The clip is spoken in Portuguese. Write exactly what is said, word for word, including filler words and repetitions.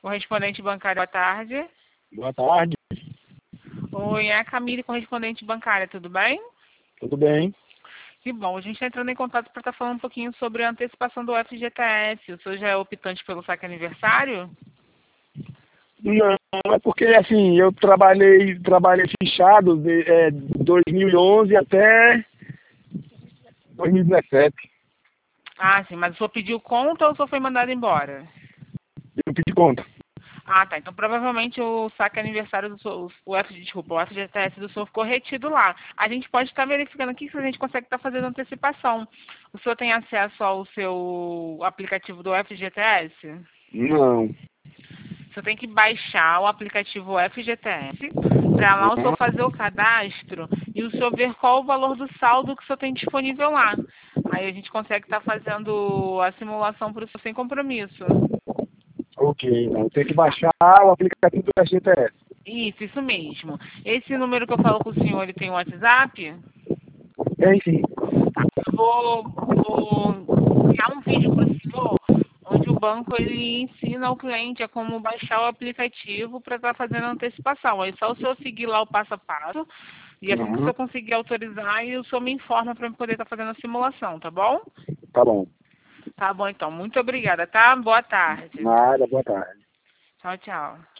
Correspondente bancário, boa tarde. Boa tarde. Oi, é a Camille, correspondente bancária, tudo bem? Tudo bem? Que bom, a gente está entrando em contato para estar falando um pouquinho sobre a antecipação do F G T S. O senhor já é optante pelo saque aniversário? Não, é porque assim, eu trabalhei, trabalhei fichado de é, dois mil e onze até dois mil e dezessete. Ah, sim, mas o senhor pediu conta ou o senhor foi mandado embora? Eu pedi conta. Ah, tá. Então provavelmente o saque aniversário do senhor, o F, desculpa, o F G T S do senhor ficou retido lá. A gente pode estar verificando aqui se a gente consegue estar fazendo antecipação. O senhor tem acesso ao seu aplicativo do F G T S? Não. Você tem que baixar o aplicativo F G T S, para lá o senhor fazer o cadastro e o senhor ver qual o valor do saldo que o senhor tem disponível lá. Aí a gente consegue estar fazendo a simulação para o senhor sem compromisso. Ok, então tem que baixar o aplicativo do F G T S. Isso, isso mesmo. Esse número que eu falo com o senhor, ele tem WhatsApp? Tem sim. Tá. Eu vou, vou criar um vídeo para o senhor, onde o banco ele ensina o cliente a como baixar o aplicativo para estar fazendo a antecipação. Aí só o senhor seguir lá o passo a passo, e assim que o Uhum. senhor conseguir autorizar, e o senhor me informa para eu poder estar fazendo a simulação, tá bom? Tá bom. Tá bom, então. Muito obrigada, tá? Boa tarde. Nada, boa tarde. Tchau, tchau.